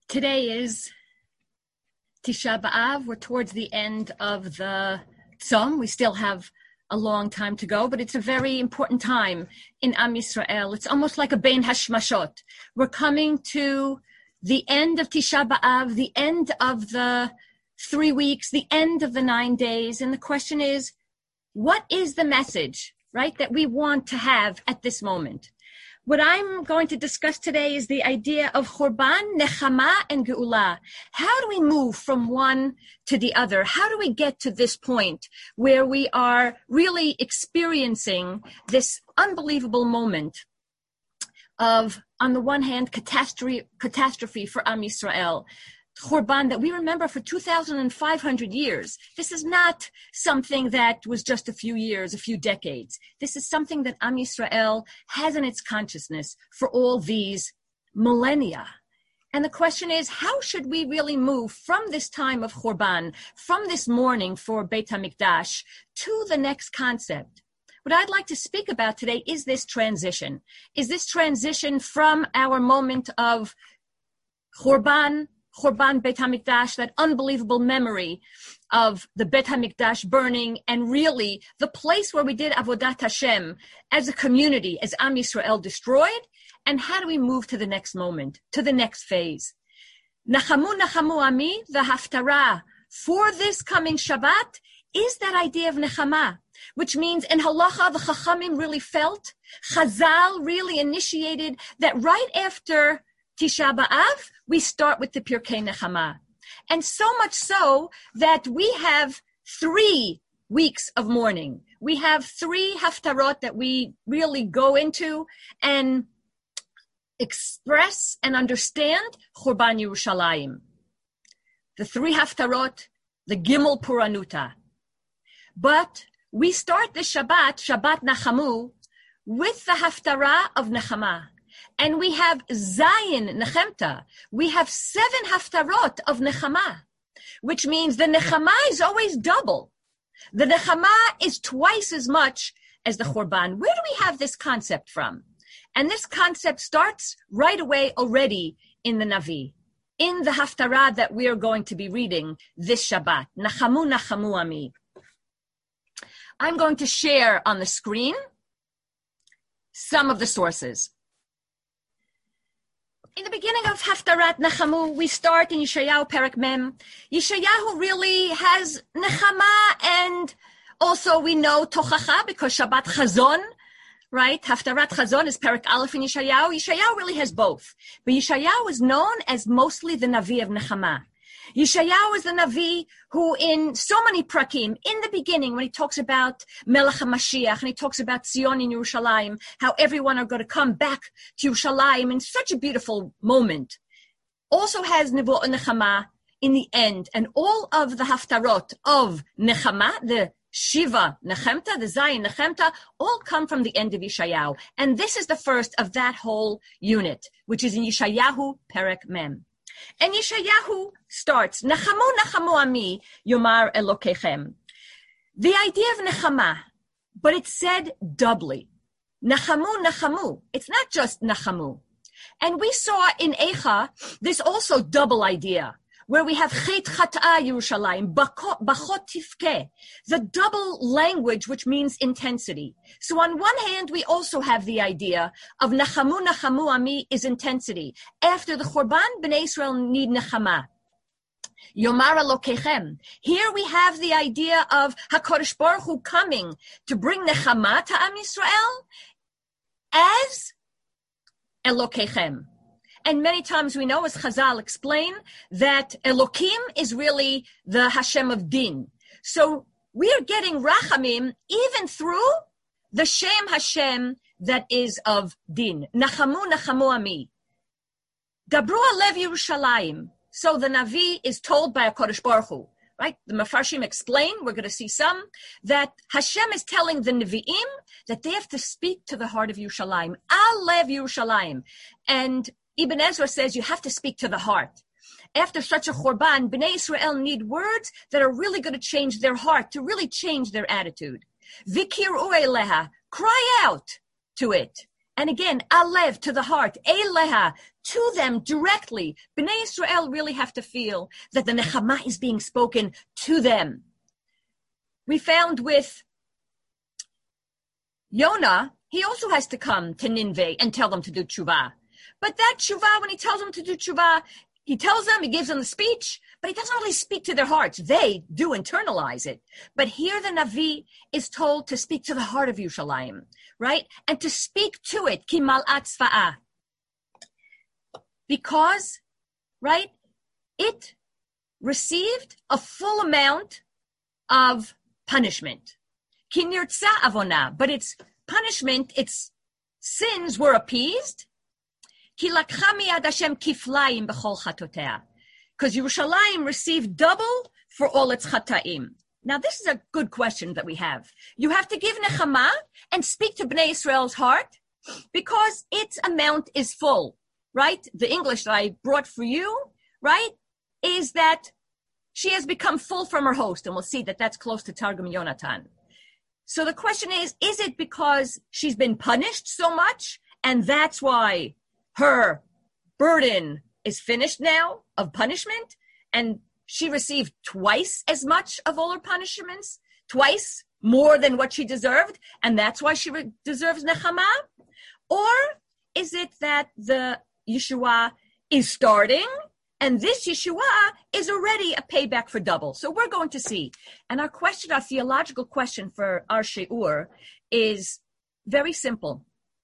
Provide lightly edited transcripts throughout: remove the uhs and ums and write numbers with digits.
Today is Tisha B'Av. We're towards the end of the Tzom. We still have a long time to go, but it's a very important time in Am Yisrael. It's almost like a Bein Hashmashot. We're coming to the end of Tisha B'Av, the end of the 3 weeks, the end of the 9 days. And the question is, what is the message, right, that we want to have at this moment? What I'm going to discuss today is the idea of Churban, Nechama, and Geula. How do we move from one to the other? How do we get to this point where we are really experiencing this unbelievable moment of, on the one hand, catastrophe for Am Yisrael, Churban that we remember for 2,500 years. This is not something that was just a few years, a few decades. This is something that Am Yisrael has in its consciousness for all these millennia. And the question is, how should we really move from this time of Churban, from this mourning for Beit HaMikdash, to the next concept? What I'd like to speak about today is this transition. Is this transition from our moment of Churban Beit HaMikdash, that unbelievable memory of the Beit HaMikdash burning, and really the place where we did Avodat Hashem as a community, as Am Yisrael destroyed, and how do we move to the next moment, to the next phase? Nachamu, Nachamu Ami, the Haftarah for this coming Shabbat is that idea of Nechama, which means in Halacha, the Chachamim really felt, Chazal really initiated that right after Tisha B'Av, we start with the Pirkei Nechama. And so much so that we have 3 weeks of mourning. We have 3 haftarot that we really go into and express and understand Churban Yerushalayim. The 3 haftarot, the Gimel Puranuta. But we start the Shabbat Nachamu, with the haftarah of Nechama. And we have Zayin Nechemta. We have 7 haftarot of Nechama, which means the Nechama is always double. The Nechama is twice as much as the Churban. Where do we have this concept from? And this concept starts right away already in the Navi, in the haftarah that we are going to be reading this Shabbat. Nachamu, Nachamu Ami. I'm going to share on the screen some of the sources. In the beginning of Haftarat Nachamu, we start in Yeshayahu Perek Mem. Yeshayahu really has Nechama, and also we know Tochacha because Shabbat Chazon, right? Haftarat Chazon is Perek Aleph in Yeshayahu. Yeshayahu really has both. But Yeshayahu is known as mostly the Navi of Nechama. Yeshayahu is the Navi who in so many prakim, in the beginning, when he talks about Melech HaMashiach, and he talks about Zion in Yerushalayim, how everyone are going to come back to Yerushalayim in such a beautiful moment, also has Nevuah Nechama in the end. And all of the haftarot of Nechama, the Shiva Nechemta, the Zayin Nechemta, all come from the end of Yeshayahu. And this is the first of that whole unit, which is in Yeshayahu Perek Mem. And Yeshayahu starts, Nachamu, Nachamu Ami, Yomar Elokechem. The idea of Nechama, but it's said doubly. Nachamu, Nachamu. It's not just Nachamu. And we saw in Eicha, this also double idea, where we have Chet Chata Yerushalayim, Bachot Tifke, the double language, which means intensity. So on one hand, we also have the idea of Nachamu, Nachamu Ami is intensity. After the Churban, Bnei Israel need Nechama. Yomar Elokechem. Here we have the idea of HaKadosh Baruch Hu coming to bring Nechama to Am Yisrael as Elokechem. And many times we know, as Chazal explain, that Elokim is really the Hashem of Din. So we are getting Rachamim even through the Shem Hashem that is of Din. Nachamu, Nachamu Ami. Dabru Alev Yerushalayim. So the Navi is told by HaKadosh Baruch Hu, right? The Mefarshim explain, we're going to see some, that Hashem is telling the Nevi'im that they have to speak to the heart of Yerushalayim. Alev Yerushalayim. And Ibn Ezra says you have to speak to the heart. After such a Churban, Bnei Israel need words that are really going to change their heart, to really change their attitude. Vikiru eleha, cry out to it. And again, alev, to the heart, eleha, to them directly. Bnei Israel really have to feel that the nechama is being spoken to them. We found with Yonah, he also has to come to Nineveh and tell them to do tshuva. But that tshuva, when he tells them to do tshuva, he tells them, he gives them the speech, but he doesn't really speak to their hearts. They do internalize it. But here the Navi is told to speak to the heart of Yerushalayim, right? And to speak to it, ki mal'at tzva'ah. Because, right, it received a full amount of punishment. Ki nirtza avona, but its punishment, its sins were appeased. Ki lakcha miyad Hashem kiflayim b'chol chatotea. Because Yerushalayim received double for all its chataim. Now, this is a good question that we have. You have to give nechama and speak to Bnei Israel's heart because its amount is full, right? The English that I brought for you, right, is that she has become full from her host, and we'll see that that's close to Targum Yonatan. So the question is it because she's been punished so much, and that's why her burden is finished now of punishment, and she received twice as much of all her punishments, twice more than what she deserved, and that's why she deserves nechama? Or is it that the Yeshua is starting, and this Yeshua is already a payback for double? So we're going to see. And our theological question for our she'ur is very simple.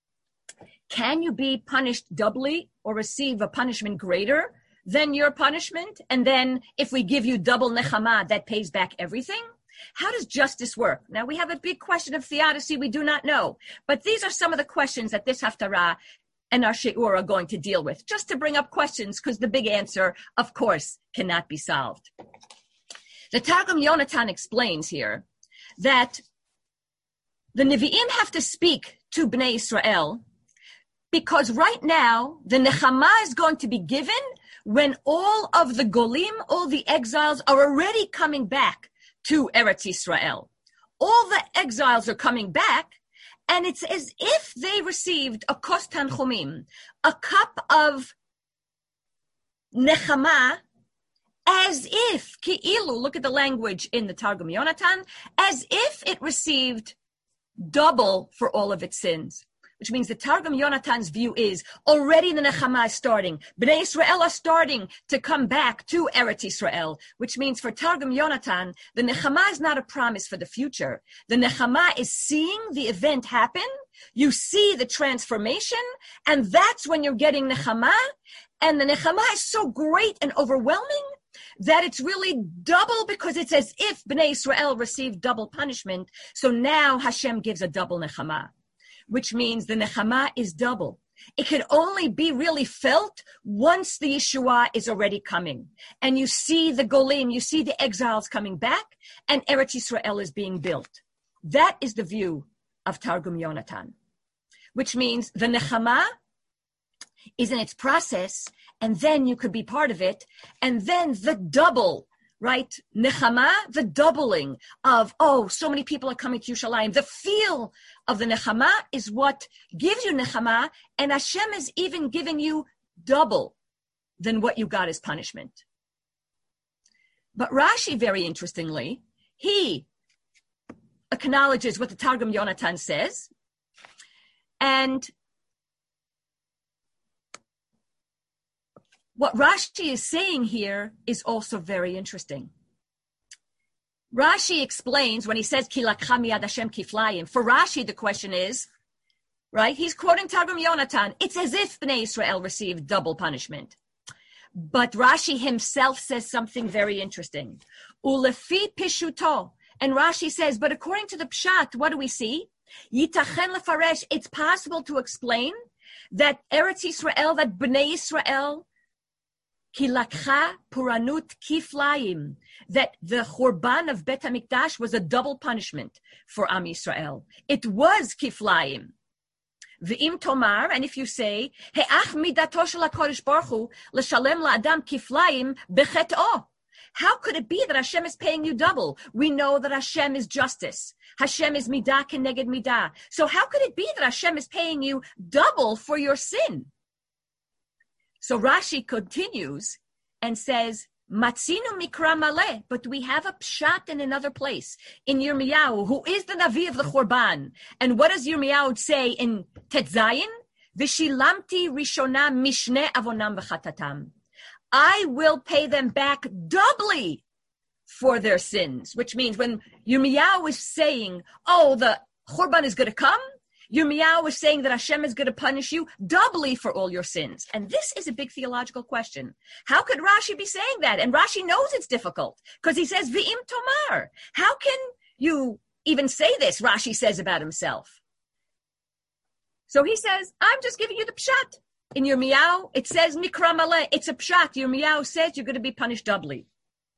Can you be punished doubly or receive a punishment greater than your punishment? And then if we give you double nechama, that pays back everything? How does justice work? Now, we have a big question of theodicy we do not know. But these are some of the questions that this haftarah and our she'ur are going to deal with, just to bring up questions, because the big answer, of course, cannot be solved. The Targum Yonatan explains here that the Nevi'im have to speak to Bnei Israel because right now, the nechama is going to be given when all of the golim, all the exiles are already coming back to Eretz Israel. All the exiles are coming back, and it's as if they received a kos tanchumim, a cup of nechama, as if, ki'ilu, look at the language in the Targum Yonatan, as if it received double for all of its sins. Which means the Targum Yonatan's view is already the nechama is starting. Bnei Israel are starting to come back to Eretz Israel, which means for Targum Yonatan, the nechama is not a promise for the future. The nechama is seeing the event happen. You see the transformation, and that's when you're getting nechama. And the nechama is so great and overwhelming that it's really double because it's as if Bnei Israel received double punishment. So now Hashem gives a double nechama, which means the nechama is double. It can only be really felt once the Yeshua is already coming. And you see the golim, you see the exiles coming back, and Eretz Yisrael is being built. That is the view of Targum Yonatan, which means the nechama is in its process, and then you could be part of it, and then the double, right? Nechama, the doubling of, so many people are coming to Yerushalayim. The feel of the nechama is what gives you nechama, and Hashem is even giving you double than what you got as punishment. But Rashi, very interestingly, he acknowledges what the Targum Yonatan says, and what Rashi is saying here is also very interesting. Rashi explains when he says, Ki lakcha miyad Hashem kiflayim. For Rashi, the question is, right? He's quoting Targum Yonatan. It's as if Bnei Israel received double punishment. But Rashi himself says something very interesting. Ulefi pishuto. And Rashi says, but according to the pshat, what do we see? Yitachen lefaresh. It's possible to explain that Eretz Yisrael, that Bnei Israel, Ki lakcha puranut kiflayim, that the Churban of Bet HaMikdash was a double punishment for Am Yisrael. It was kiflayim. V'im tomar, and if you say, He'ach midato shel HaKadosh Baruch Hu l'shalem la'adam kiflayim b'chet'o. How could it be that Hashem is paying you double? We know that Hashem is justice. Hashem is midah keneged midah. So how could it be that Hashem is paying you double for your sin? So Rashi continues and says, Matzinu mikra maleh, but we have a pshat in another place, in Yirmiyahu, who is the Navi of the Chorban. And what does Yirmiyahu say in Tetzayin? Vishilamti rishona mishne avonam v'chatatam. I will pay them back doubly for their sins, which means when Yirmiyahu is saying, oh, the Chorban is going to come, Yirmiyahu is saying that Hashem is going to punish you doubly for all your sins. And this is a big theological question. How could Rashi be saying that? And Rashi knows it's difficult because he says, V'im tomar. How can you even say this, Rashi says about himself? So he says, I'm just giving you the pshat. In Yirmiyahu, it says, Mikra maleh. It's a pshat. Yirmiyahu says you're going to be punished doubly.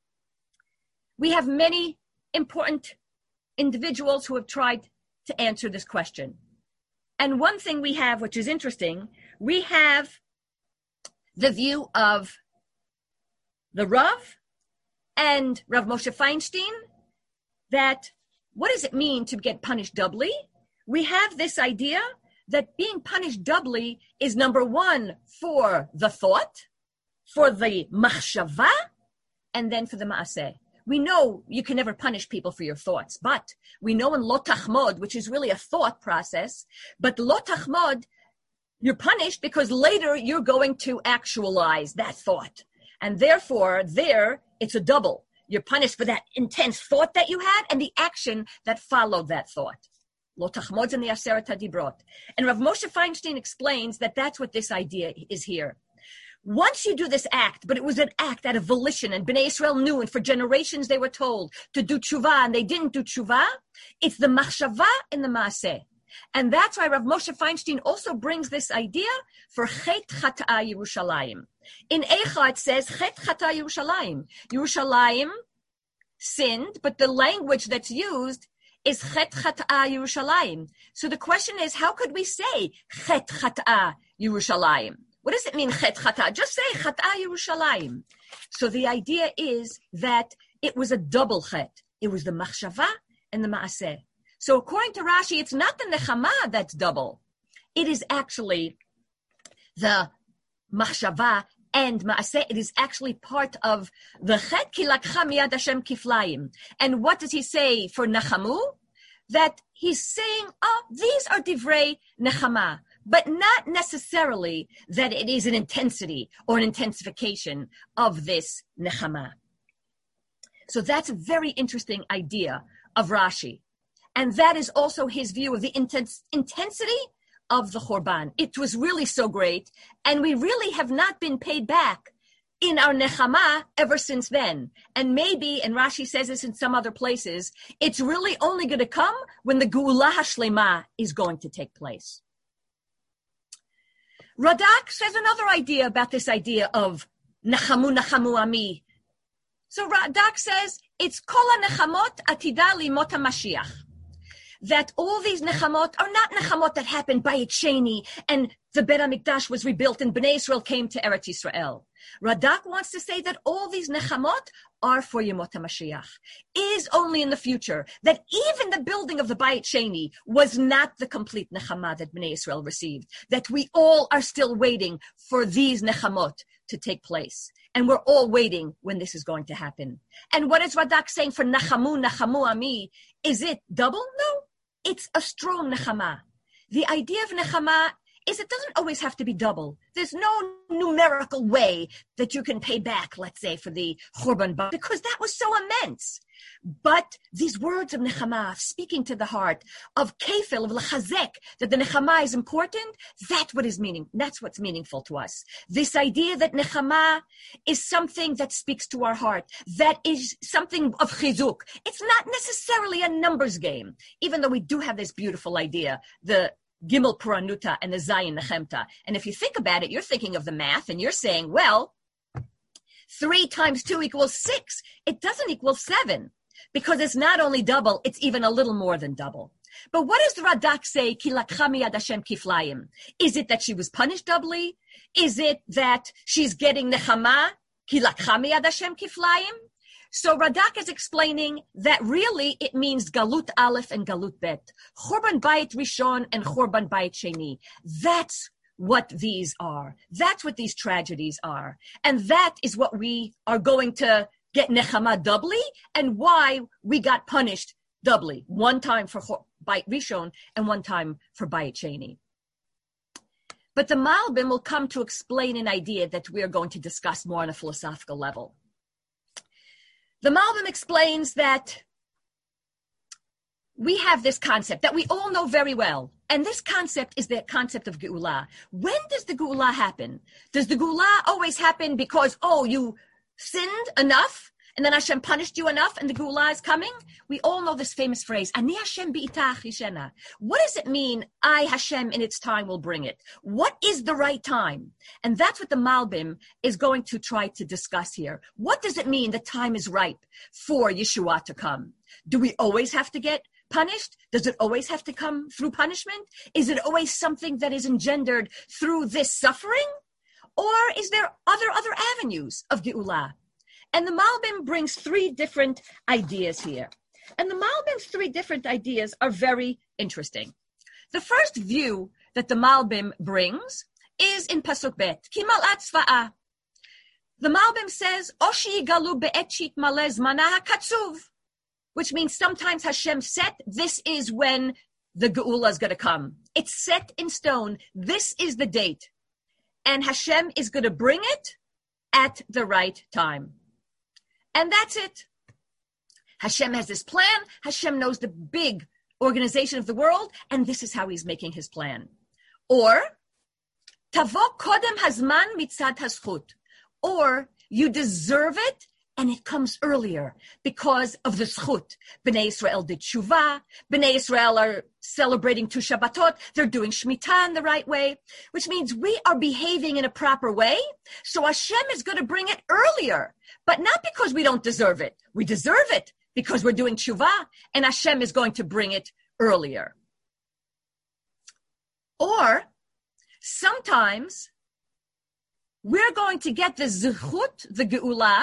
We have many important individuals who have tried to answer this question. And one thing we have, which is interesting, we have the view of the Rav and Rav Moshe Feinstein that what does it mean to get punished doubly? We have this idea that being punished doubly is number one for the thought, for the machshava, and then for the maaseh. We know you can never punish people for your thoughts, but we know in lo tachmod, which is really a thought process, but lo tachmod, you're punished because later you're going to actualize that thought. And therefore, there, it's a double. You're punished for that intense thought that you had and the action that followed that thought. Lo tachmod in the Aseret HaDibrot. And Rav Moshe Feinstein explains that that's what this idea is here. Once you do this act, but it was an act out of volition, and Bnei Israel knew, and for generations they were told to do tshuva, and they didn't do tshuva, it's the machshava and the maaseh. And that's why Rav Moshe Feinstein also brings this idea for Chet Chata'a Yerushalayim. In Eicha it says Chet Chata'a Yerushalayim. Yerushalayim sinned, but the language that's used is Chet Chata'a Yerushalayim. So the question is, how could we say Chet Chata'a Yerushalayim? What does it mean, Chet Chata? Just say Chata Yerushalayim. So the idea is that it was a double Chet. It was the Machshava and the Maaseh. So according to Rashi, it's not the Nechama that's double. It is actually the Machshava and Maaseh. It is actually part of the Chet Ki Lakcha Miyad Hashem Kiflayim. And what does he say for Nechamu? That he's saying, oh, these are Divrei Nechama. But not necessarily that it is an intensity or an intensification of this nechama. So that's a very interesting idea of Rashi. And that is also his view of the intensity of the Chorban. It was really so great, and we really have not been paid back in our nechama ever since then. And maybe, and Rashi says this in some other places, it's really only going to come when the Geula HaShlema is going to take place. Radak says another idea about this idea of Nachamu Ami. So Radak says it's Kol HaNechamot Atida Limot HaMashiach. That all these nechamot are not nechamot that happened by Sheni and the Bet HaMikdash was rebuilt and Bnei Israel came to Eretz Yisrael. Radak wants to say that all these nechamot are for Yemot HaMashiach, is only in the future, that even the building of the Bayit Sheni was not the complete nechama that Bnei Israel received, that we all are still waiting for these nechamot to take place. And we're all waiting when this is going to happen. And what is Radak saying for Nachamu Ami? Is it double? No, it's a strong nechama. The idea of nechama is it doesn't always have to be double. There's no numerical way that you can pay back, let's say, for the Churban, because that was so immense. But these words of nechama, speaking to the heart, of kefil, of lechazek, that the nechama is important, that's what's meaningful to us. This idea that nechama is something that speaks to our heart, that is something of chizuk. It's not necessarily a numbers game, even though we do have this beautiful idea, the Gimel Puranuta and the Zayin Nechemta. And if you think about it, you're thinking of the math and you're saying, well, 3 times 2 equals 6. It doesn't equal 7 because it's not only double, it's even a little more than double. But what does the Radak say, Ki lakcha miyad Hashem kiflayim? Is it that she was punished doubly? Is it that she's getting nechama, Ki lakcha miyad Hashem kiflayim? So Radak is explaining that really it means Galut Aleph and Galut Bet. Churban Bayit Rishon and Churban Bayit Sheni. That's what these are. That's what these tragedies are. And that is what we are going to get nechama doubly, and why we got punished doubly. One time for Bayit Rishon and one time for Bayit Sheni. But the Malbim will come to explain an idea that we are going to discuss more on a philosophical level. The Malbim explains that we have this concept that we all know very well. And this concept is the concept of Geula. When does the Geula happen? Does the Geula always happen because, you sinned enough and then Hashem punished you enough and the Geula is coming? We all know this famous phrase, Ani Hashem bi'itach yishena. What does it mean, I, Hashem, in its time will bring it? What is the right time? And that's what the Malbim is going to try to discuss here. What does it mean the time is ripe for Yeshua to come? Do we always have to get punished? Does it always have to come through punishment? Is it always something that is engendered through this suffering? Or is there other avenues of Geula? And the Malbim brings three different ideas here. And the Malbim's three different ideas are very interesting. The first view that the Malbim brings is in Pasuk Bet, Ki mal'at tzva'ah. The Malbim says, Oshi yigalu be'et shitmaleh zmanah hakatzuv, which means sometimes Hashem said, this is when the Geula is going to come. It's set in stone. This is the date. And Hashem is going to bring it at the right time. And that's it. Hashem has this plan. Hashem knows the big organization of the world, and this is how he's making his plan. Or, Tavo kodem hazman mitzad hazchut. Or, you deserve it, and it comes earlier because of the zchut. Bnei Israel did tshuva. Bnei Israel are celebrating two Shabbatot. They're doing Shemitah in the right way, which means we are behaving in a proper way. So Hashem is going to bring it earlier, but not because we don't deserve it. We deserve it because we're doing tshuva, and Hashem is going to bring it earlier. Or sometimes we're going to get the zchut, the geula,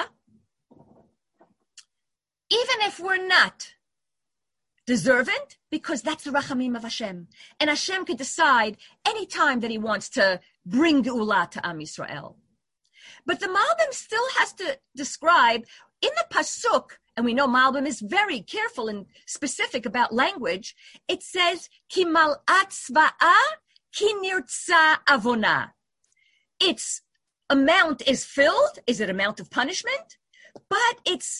even if we're not deserving, because that's the rachamim of Hashem. And Hashem could decide any time that he wants to bring geula to Am Yisrael. But the Malbim still has to describe in the Pasuk, and we know Malbim is very careful and specific about language, it says, Ki mal'at tzva'ah, ki nirtza avona. Its amount is filled. Is it amount of punishment? But its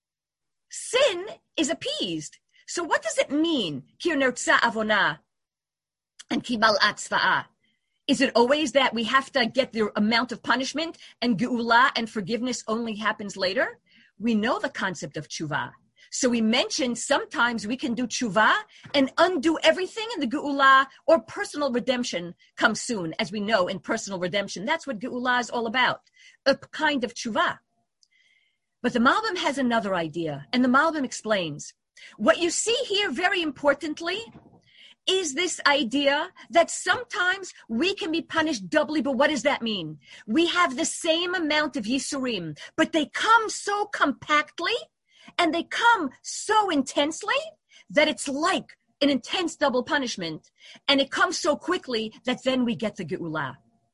sin is appeased. So what does it mean? Ki nirtza avona and ki mal'at tzva'ah. Is it always that we have to get the amount of punishment and geula and forgiveness only happens later? We know the concept of tshuva. So we mentioned sometimes we can do tshuva and undo everything, and the geula or personal redemption comes soon. As we know in personal redemption, that's what geula is all about, a kind of tshuva. But the Malbim has another idea, and the Malbim explains. What you see here very importantly is this idea that sometimes we can be punished doubly, but what does that mean? We have the same amount of Yisurim, but they come so compactly and they come so intensely that it's like an intense double punishment, and it comes so quickly that then we get the Geula.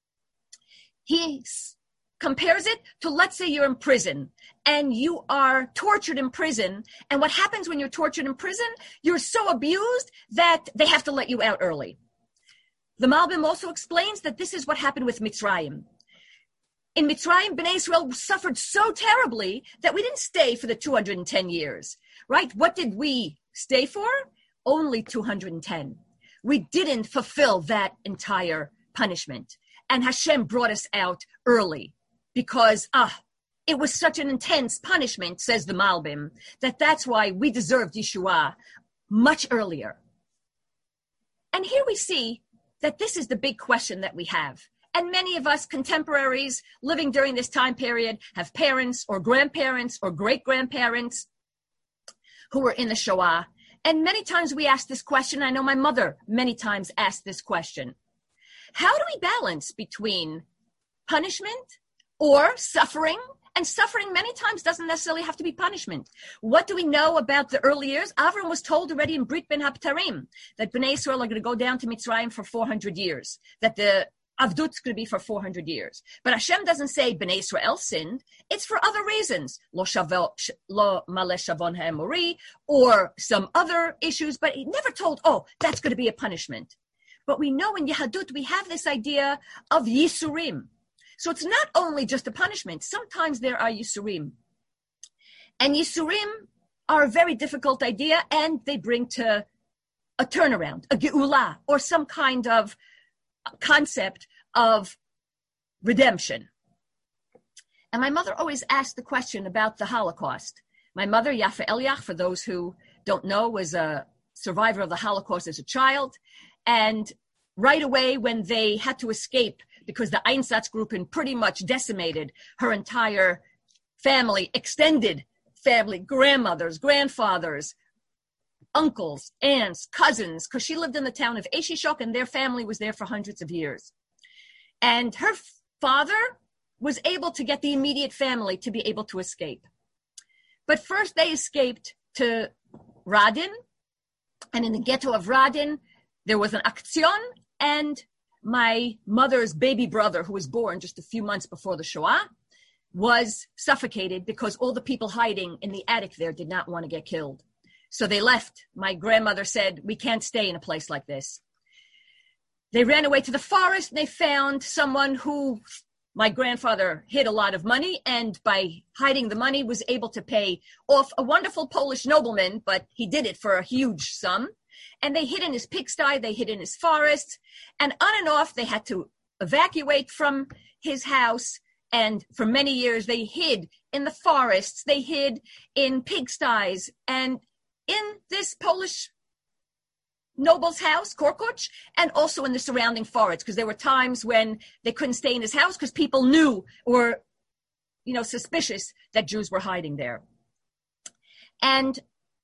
He compares it to, let's say you're in prison and you are tortured in prison, and what happens when you're tortured in prison? You're so abused that they have to let you out early. The Malbim also explains that this is what happened with Mitzrayim. In Mitzrayim, Bnei Israel suffered so terribly that we didn't stay for the 210 years, right? What did we stay for? Only 210. We didn't fulfill that entire punishment. And Hashem brought us out early because, it was such an intense punishment, says the Malbim, that's why we deserved Yeshua much earlier. And here we see that this is the big question that we have. And many of us contemporaries living during this time period have parents or grandparents or great-grandparents who were in the Shoah. And many times we ask this question. I know my mother many times asked this question. How do we balance between punishment or suffering? And suffering many times doesn't necessarily have to be punishment. What do we know about the early years? Avram was told already in Brit Ben Habtarim that Bnei Israel are going to go down to Mitzrayim for 400 years, that the Avdut's going to be for 400 years. But Hashem doesn't say Bnei Israel sinned. It's for other reasons. Lo maleh shavon ha'emori, or some other issues, but he never told, that's going to be a punishment. But we know in Yahadut, we have this idea of Yisurim. So it's not only just a punishment. Sometimes there are Yisurim. And Yisurim are a very difficult idea, and they bring to a turnaround, a geula, or some kind of concept of redemption. And my mother always asked the question about the Holocaust. My mother, Yafa Eliach, for those who don't know, was a survivor of the Holocaust as a child. And right away, when they had to escape, because the Einsatz group pretty much decimated her entire family, extended family, grandmothers, grandfathers, uncles, aunts, cousins, because she lived in the town of Eshishok, and their family was there for hundreds of years. And her father was able to get the immediate family to be able to escape. But first they escaped to Radin, and in the ghetto of Radin, there was an aktion, and my mother's baby brother, who was born just a few months before the Shoah, was suffocated because all the people hiding in the attic there did not want to get killed. So they left. My grandmother said, we can't stay in a place like this. They ran away to the forest, and they found someone who my grandfather hid a lot of money, and by hiding the money was able to pay off a wonderful Polish nobleman, but he did it for a huge sum. And they hid in his pigsty, they hid in his forest, and on and off they had to evacuate from his house. And for many years they hid in the forests, they hid in pigsties, and in this Polish noble's house, Korkuch, and also in the surrounding forests, because there were times when they couldn't stay in his house because people knew or, suspicious that Jews were hiding there. And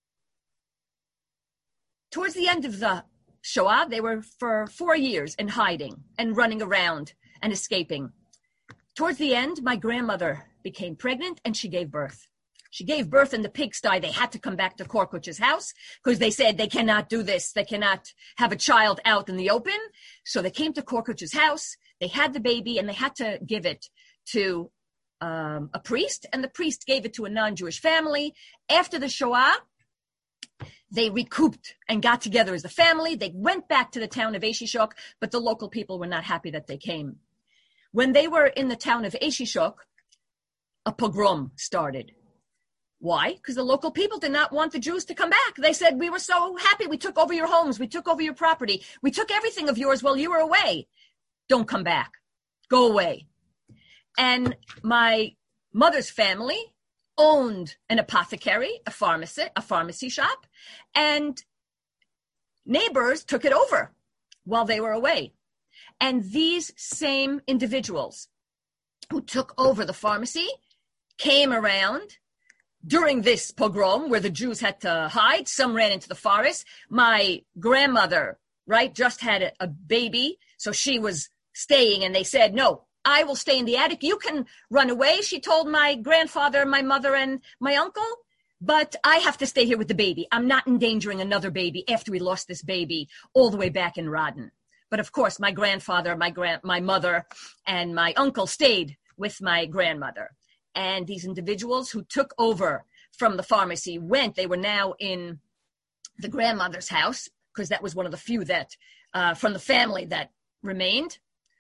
towards the end of the Shoah, they were for 4 years in hiding and running around and escaping. Towards the end, my grandmother became pregnant and she gave birth. She gave birth in the pigsty. They had to come back to Korkuch's house because they said they cannot do this. They cannot have a child out in the open. So they came to Korkuch's house. They had the baby and they had to give it to a priest. And the priest gave it to a non-Jewish family. After the Shoah, they recouped and got together as a family. They went back to the town of Eshishok, but the local people were not happy that they came. When they were in the town of Eshishok, a pogrom started. Why? Because the local people did not want the Jews to come back. They said, we were so happy. We took over your homes. We took over your property. We took everything of yours while you were away. Don't come back. Go away. And my mother's family owned an apothecary, a pharmacy shop, and neighbors took it over while they were away. And these same individuals who took over the pharmacy came around during this pogrom where the Jews had to hide. Some ran into the forest. My grandmother, just had a baby, so she was staying, and they said, no, I will stay in the attic. You can run away, she told my grandfather, my mother, and my uncle, but I have to stay here with the baby. I'm not endangering another baby after we lost this baby all the way back in Radin. But of course, my grandfather, my mother, and my uncle stayed with my grandmother. And these individuals who took over from the pharmacy they were now in the grandmother's house, because that was one of the few that, from the family that remained.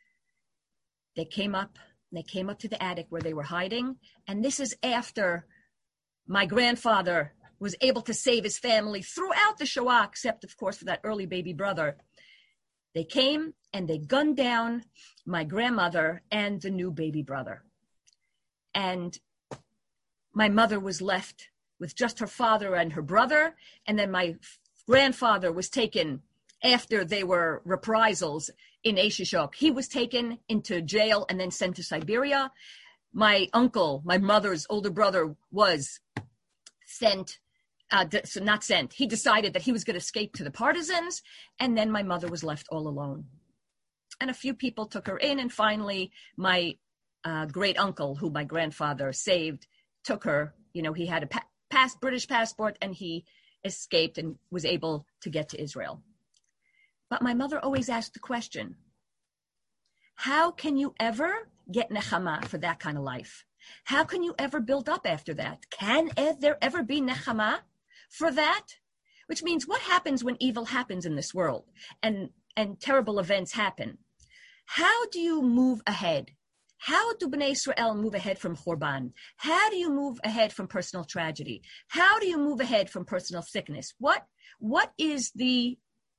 They came up to the attic where they were hiding. And this is after my grandfather was able to save his family throughout the Shoah, except, of course, for that early baby brother. They came and they gunned down my grandmother and the new baby brother. And my mother was left with just her father and her brother. And then my grandfather was taken after they were reprisals in Eshishok. He was taken into jail and then sent to Siberia. My uncle, my mother's older brother, was sent, not sent. He decided that he was going to escape to the partisans. And then my mother was left all alone. And a few people took her in. And finally, my great uncle, who my grandfather saved, took her. He had a British passport, and he escaped and was able to get to Israel. But my mother always asked the question, How can you ever get nechama for that kind of life? How can you ever build up after that? Can there ever be nechama for that? Which means, what happens when evil happens in this world and terrible events happen? How do you move ahead? How do Bnei Israel move ahead from Churban? How do you move ahead from personal tragedy? How do you move ahead from personal sickness? What is the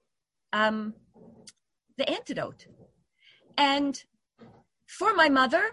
antidote? And for my mother,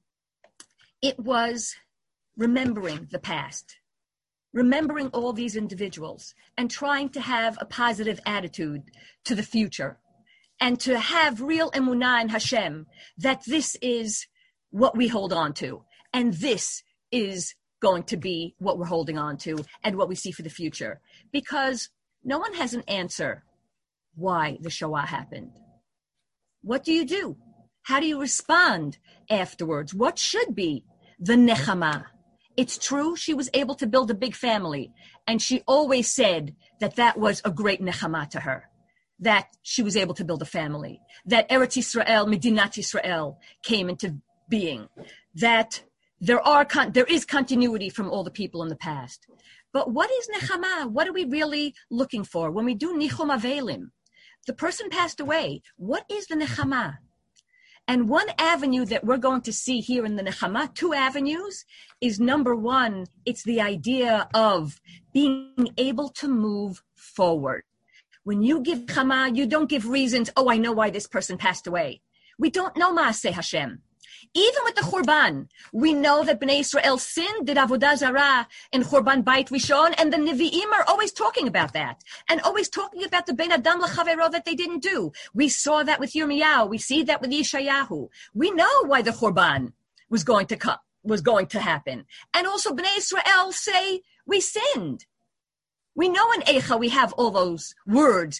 it was remembering the past, remembering all these individuals, and trying to have a positive attitude to the future, and to have real emunah in Hashem, that this is what we hold on to, and this is going to be what we're holding on to and what we see for the future. Because no one has an answer why the Shoah happened. What do you do? How do you respond afterwards? What should be the nechama? It's true, she was able to build a big family, and she always said that was a great nechama to her, that she was able to build a family, that Eretz Yisrael, Medinat Yisrael, came into being, that there is continuity from all the people in the past. But what is nechama? What are we really looking for? When we do nichum avelim, the person passed away, what is the nechama? And one avenue that we're going to see here in the nechama, 2 avenues, is number 1, it's the idea of being able to move forward. When you give nechama, you don't give reasons, I know why this person passed away. We don't know Maaseh Hashem. Even with the Churban, we know that Bnei Israel sinned, did Avodah Zarah in Churban Beit Rishon, and the Nevi'im are always talking about that, and always talking about the Ben Adam L'Chavero that they didn't do. We saw that with Yirmiyahu. We see that with Yeshayahu. We know why the Churban was going to happen. And also Bnei Israel say, we sinned. We know in Eicha we have all those words.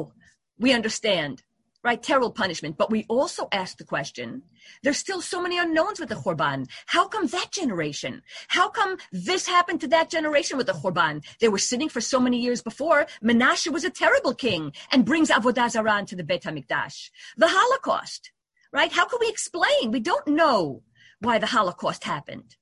We understand. Right, terrible punishment. But we also ask the question, there's still so many unknowns with the Churban. How come that generation? How come this happened to that generation with the Churban? They were sitting for so many years before. Menashe was a terrible king and brings Avodah Zarah into the Beit HaMikdash. The Holocaust, right? How can we explain? We don't know why the Holocaust happened.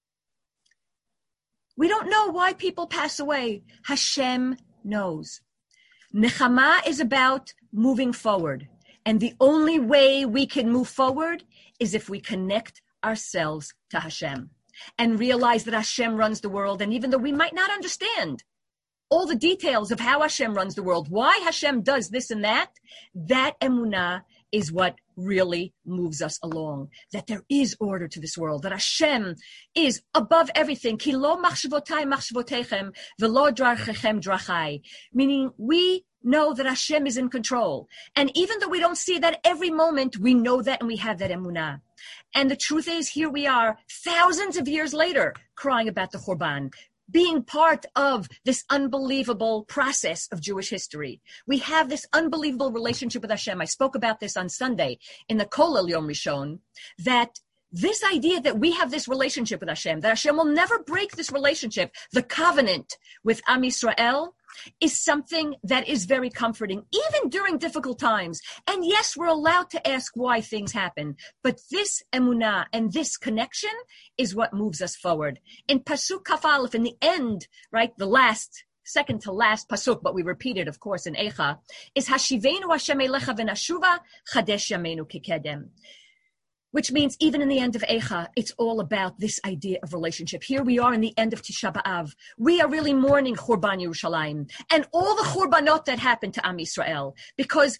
We don't know why people pass away. Hashem knows. Nechama is about moving forward. And the only way we can move forward is if we connect ourselves to Hashem and realize that Hashem runs the world. And even though we might not understand all the details of how Hashem runs the world, why Hashem does this and that emunah is what really moves us along. That there is order to this world, that Hashem is above everything. Ki lo machshavotai machshavotechem velo drachechem drachai. Meaning we know that Hashem is in control. And even though we don't see that every moment, we know that and we have that emunah. And the truth is, here we are, thousands of years later, crying about the Churban, being part of this unbelievable process of Jewish history. We have this unbelievable relationship with Hashem. I spoke about this on Sunday in the Kolel Yom Rishon, that this idea that we have this relationship with Hashem, that Hashem will never break this relationship, the covenant with Am Yisrael, is something that is very comforting, even during difficult times. And yes, we're allowed to ask why things happen, but this emunah and this connection is what moves us forward. In Pasuk Kaf Aleph, in the end, right, second to last pasuk, but we repeat it, of course, in Eicha, is Hashivenu Hashem Elecha v'nashuva chadesh yameinu kikedem. Which means even in the end of Eicha, it's all about this idea of relationship. Here we are in the end of Tisha B'Av. We are really mourning Churban Yerushalayim and all the Churbanot that happened to Am Yisrael, because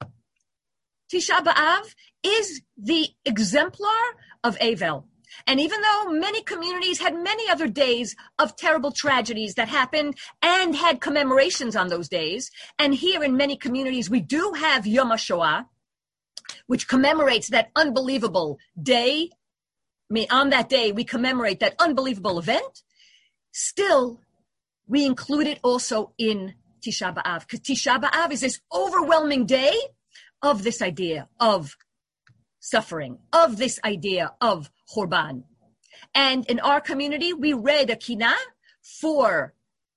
Tisha B'Av is the exemplar of Avel. And even though many communities had many other days of terrible tragedies that happened and had commemorations on those days, and here in many communities we do have Yom HaShoah, which commemorates that unbelievable day. On that day, we commemorate that unbelievable event. Still, we include it also in Tisha B'Av, because Tisha B'Av is this overwhelming day of this idea of suffering, of this idea of Churban. And in our community, we read a kinah for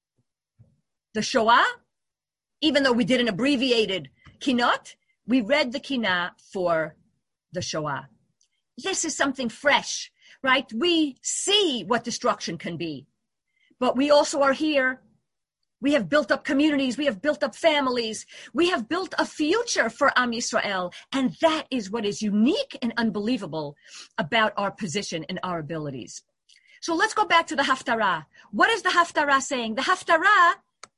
the Shoah, even though we did an abbreviated kinot. We read the kinah for the Shoah. This is something fresh, right? We see what destruction can be, but we also are here. We have built up communities. We have built up families. We have built a future for Am Yisrael. And that is what is unique and unbelievable about our position and our abilities. So let's go back to the Haftarah. What is the Haftarah saying? The Haftarah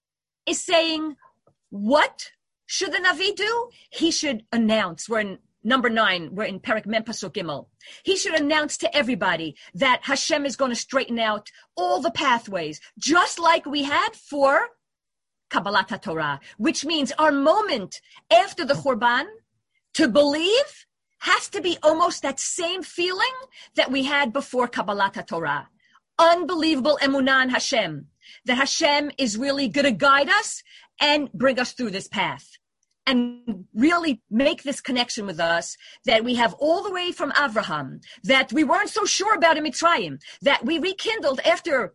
is saying, what should the Navi do? He should announce. We're in number 9. We're in Perek Mem Pasuk Gimel. He should announce to everybody that Hashem is going to straighten out all the pathways, just like we had for Kabbalat HaTorah, which means our moment after the Churban to believe has to be almost that same feeling that we had before Kabbalat HaTorah. Unbelievable emunah in Hashem, that Hashem is really going to guide us and bring us through this path and really make this connection with us that we have all the way from Avraham, that we weren't so sure about in Mitzrayim, that we rekindled after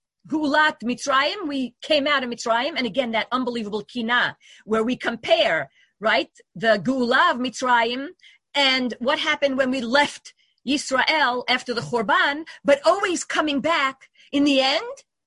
Gulat Mitzrayim, we came out of Mitzrayim, and again, that unbelievable Kinah, where we compare, right, the Gula of Mitzrayim and what happened when we left Yisrael after the Churban, but always coming back in the end,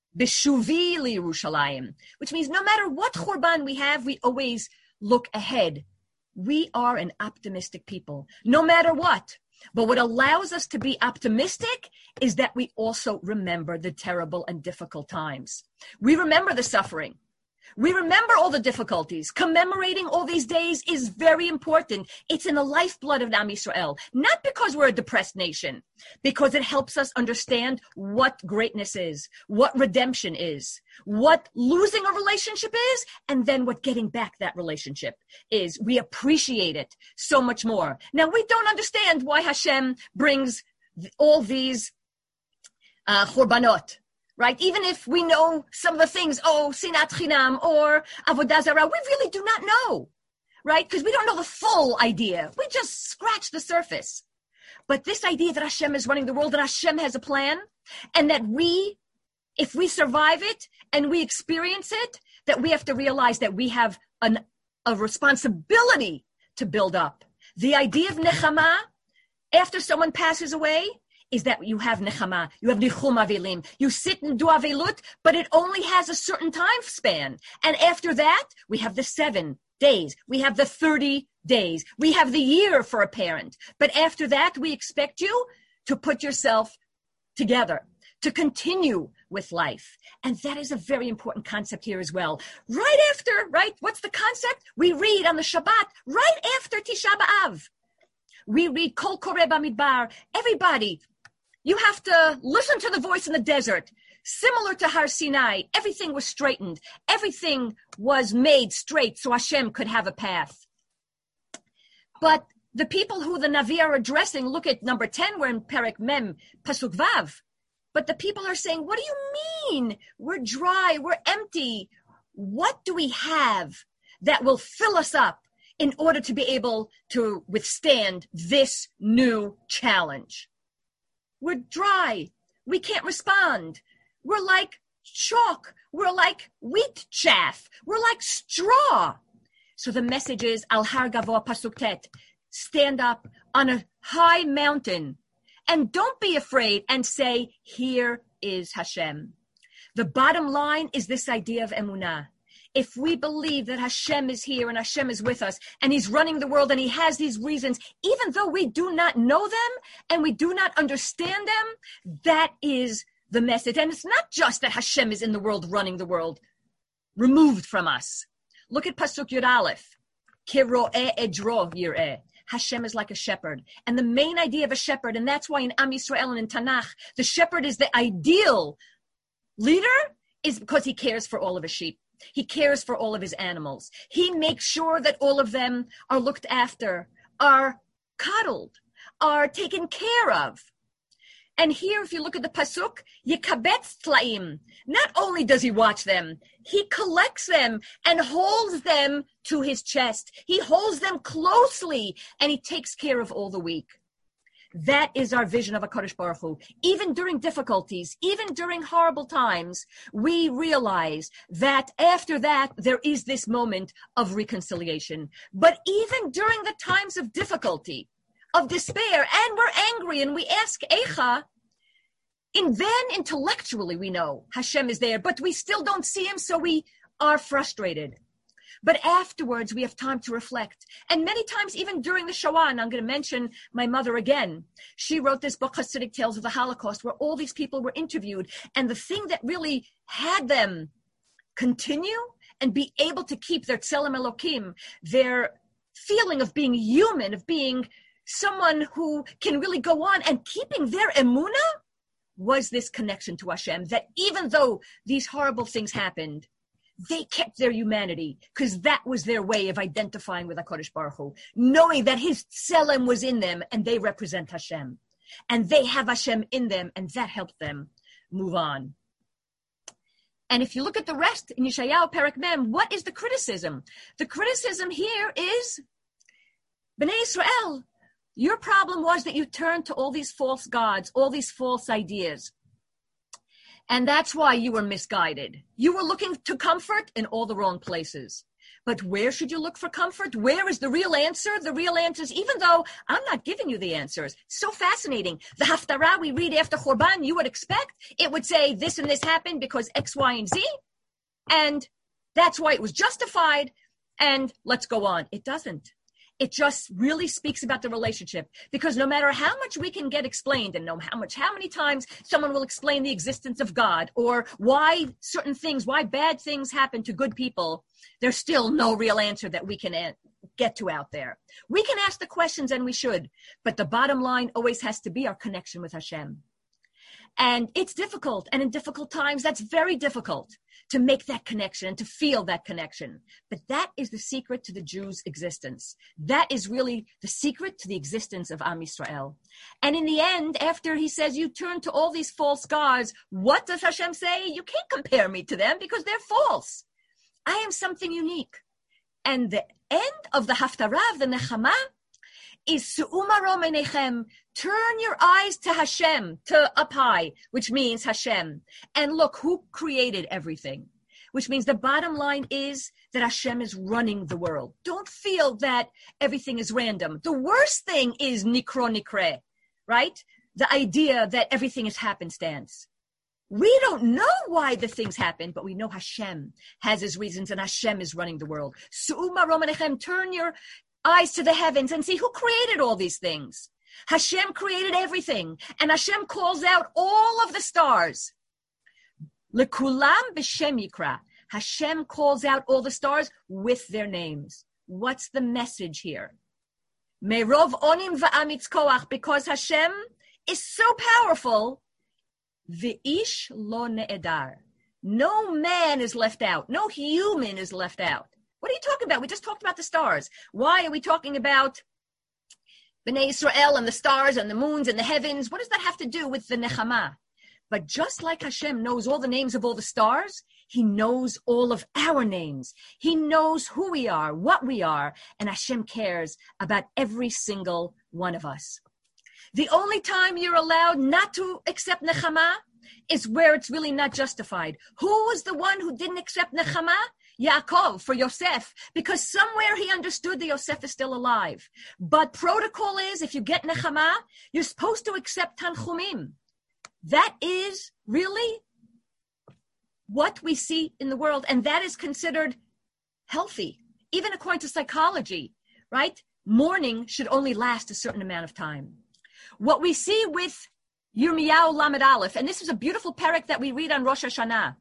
Beshuvi LiYerushalayim, which means no matter what Churban we have, we always look ahead. We are an optimistic people, no matter what. But what allows us to be optimistic is that we also remember the terrible and difficult times. We remember the suffering. We remember all the difficulties. Commemorating all these days is very important. It's in the lifeblood of Am Yisrael, not because we're a depressed nation, because it helps us understand what greatness is, what redemption is, what losing a relationship is, and then what getting back that relationship is. We appreciate it so much more. Now, we don't understand why Hashem brings all these churbanot. Right? Even if we know some of the things, Sinat Chinam or Avodah Zarah, we really do not know, right? Because we don't know the full idea. We just scratch the surface. But this idea that Hashem is running the world, that Hashem has a plan, and that we, if we survive it and we experience it, that we have to realize that we have a responsibility to build up. The idea of Nechama, after someone passes away, is that you have nechama, you have nichum avelim. You sit and do avelut, but it only has a certain time span. And after that, we have the 7 days. We have the 30 days. We have the year for a parent. But after that, we expect you to put yourself together, to continue with life. And that is a very important concept here as well. Right after, right, what's the concept? We read on the Shabbat, right after Tisha B'Av. We read Kol Koreh Bamidbar. Everybody, you have to listen to the voice in the desert. Similar to Har Sinai, everything was straightened. Everything was made straight so Hashem could have a path. But the people who the Navi are addressing, look at number 10, we're in Perek Mem, Pasuk Vav. But the people are saying, what do you mean? We're dry, we're empty. What do we have that will fill us up in order to be able to withstand this new challenge? We're dry. We can't respond. We're like chalk. We're like wheat chaff. We're like straw. So the message is, Al Har Gavoa Pasuk Tet, stand up on a high mountain and don't be afraid and say, here is Hashem. The bottom line is this idea of emunah. If we believe that Hashem is here and Hashem is with us and he's running the world and he has these reasons, even though we do not know them and we do not understand them, that is the message. And it's not just that Hashem is in the world running the world, removed from us. Look at Pasuk Yud Aleph. Kiro'eh edro yir'eh. Hashem is like a shepherd. And the main idea of a shepherd, and that's why in Am Yisrael and in Tanakh, the shepherd is the ideal leader, is because he cares for all of his sheep. He cares for all of his animals. He makes sure that all of them are looked after, are cuddled, are taken care of. And here, if you look at the Pasuk, Yekabetz Tlaim, not only does he watch them, he collects them and holds them to his chest. He holds them closely and he takes care of all the weak. That is our vision of HaKadosh Baruch Hu. Even during difficulties, even during horrible times, we realize that after that, there is this moment of reconciliation. But even during the times of difficulty, of despair, and we're angry, and we ask Eicha. And then intellectually we know Hashem is there, but we still don't see him, so we are frustrated. But afterwards we have time to reflect. And many times, even during the Shoah, and I'm going to mention my mother again, she wrote this book, Hasidic Tales of the Holocaust, where all these people were interviewed. And the thing that really had them continue and be able to keep their Tselem Elokim, their feeling of being human, of being someone who can really go on and keeping their emunah, was this connection to Hashem, that even though these horrible things happened, they kept their humanity, because that was their way of identifying with HaKadosh Baruch Hu, knowing that his tselem was in them and they represent Hashem. And they have Hashem in them, and that helped them move on. And if you look at the rest in Yeshayahu Perek Mem, what is the criticism? The criticism here is, Bnei Israel, your problem was that you turned to all these false gods, all these false ideas. And that's why you were misguided. You were looking to comfort in all the wrong places. But where should you look for comfort? Where is the real answer? The real answer is, even though I'm not giving you the answers, so fascinating. The Haftarah we read after Churban, you would expect it would say this and this happened because X, Y, and Z. And that's why it was justified. And let's go on. It doesn't. It just really speaks about the relationship, because no matter how much we can get explained, and how many times someone will explain the existence of God or why certain things, why bad things happen to good people, there's still no real answer that we can get to out there. We can ask the questions, and we should, but the bottom line always has to be our connection with Hashem. And it's difficult, and in difficult times, that's very difficult to make that connection and to feel that connection. But that is the secret to the Jews' existence. That is really the secret to the existence of Am Yisrael. And in the end, after he says, you turn to all these false gods, what does Hashem say? You can't compare me to them because they're false. I am something unique. And the end of the Haftarah, the Nechama, is Su'umaro Menechem. Turn your eyes to Hashem, to up high, which means Hashem. And look who created everything, which means the bottom line is that Hashem is running the world. Don't feel that everything is random. The worst thing is nikro nikre, right? The idea that everything is happenstance. We don't know why the things happen, but we know Hashem has his reasons, and Hashem is running the world. Su'umaro Menechem. Turn your eyes to the heavens and see who created all these things. Hashem created everything, and Hashem calls out all of the stars. Lekulam b'shem yikra. Hashem calls out all the stars with their names. What's the message here? Merov onim va'amitz koach, because Hashem is so powerful. V'ish lo ne'edar. No man is left out. No human is left out. What are you talking about? We just talked about the stars. Why are we talking about Bnei Israel and the stars and the moons and the heavens? What does that have to do with the Nechama? But just like Hashem knows all the names of all the stars, he knows all of our names. He knows who we are, what we are, and Hashem cares about every single one of us. The only time you're allowed not to accept Nechama is where it's really not justified. Who was the one who didn't accept Nechama? Yaakov, for Yosef, because somewhere he understood that Yosef is still alive. But protocol is, if you get Nechama, you're supposed to accept Tanchumim. That is really what we see in the world, and that is considered healthy, even according to psychology, right? Mourning should only last a certain amount of time. What we see with Yirmiyahu Lamed Aleph, and this is a beautiful perek that we read on Rosh Hashanah.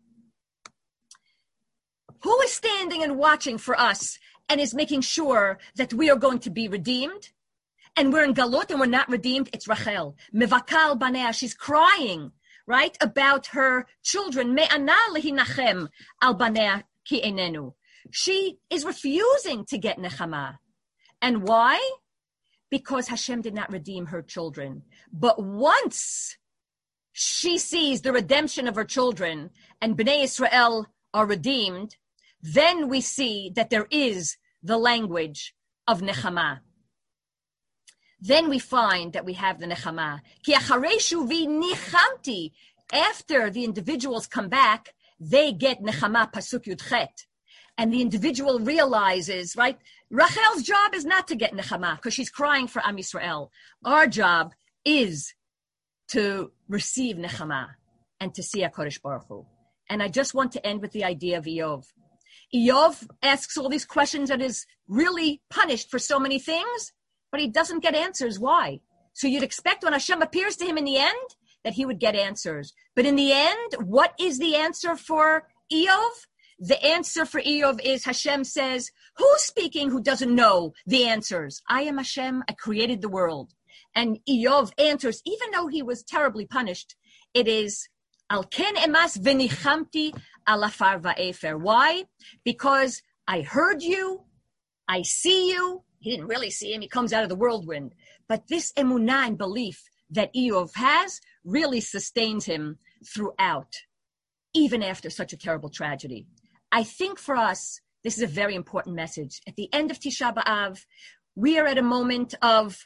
Who is standing and watching for us and is making sure that we are going to be redeemed? And we're in Galut and we're not redeemed. It's Rachel. Mevakal Banea. She's crying, right, about her children. Me'ana lehinachem al banea ki enenu. She is refusing to get Nechama. And why? Because Hashem did not redeem her children. But once she sees the redemption of her children and Bnei Israel are redeemed, then we see that there is the language of Nechama. Then we find that we have the Nechama. Ki acharei shuvi nichamti. After the individuals come back, they get Nechama, Pasuk Yud Chet. and the individual realizes, right, Rachel's job is not to get nechama because she's crying for Am Yisrael. Our job is to receive nechama and to see HaKadosh Baruch Hu. And I just want to end with the idea of Iyov. Iyov asks all these questions and is really punished for so many things, but he doesn't get answers. Why? So you'd expect when Hashem appears to him in the end that he would get answers. But in the end, what is the answer for Iyov? The answer for Iyov is Hashem says, who's speaking who doesn't know the answers? I am Hashem, I created the world. And Iyov answers, even though he was terribly punished, it is, Al ken emas v'nichamti al afar va'efer. Why? Because I heard you, I see you. He didn't really see him, he comes out of the whirlwind. But this emunah and belief that Iyov has really sustains him throughout, even after such a terrible tragedy. I think for us, this is a very important message. At the end of Tisha B'Av, we are at a moment of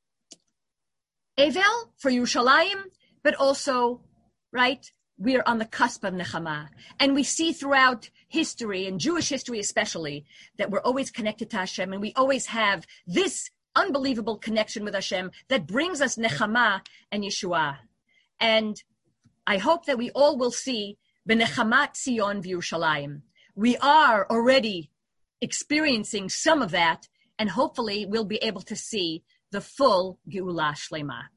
Evel for Yerushalayim, but also, right, we are on the cusp of Nechama. And we see throughout history, and Jewish history especially, that we're always connected to Hashem, and we always have this unbelievable connection with Hashem that brings us Nechama and Yeshua. And I hope that we all will see B'Nechamat Tzion v'Yerushalayim. We are already experiencing some of that, and hopefully we'll be able to see the full Geula Shlema.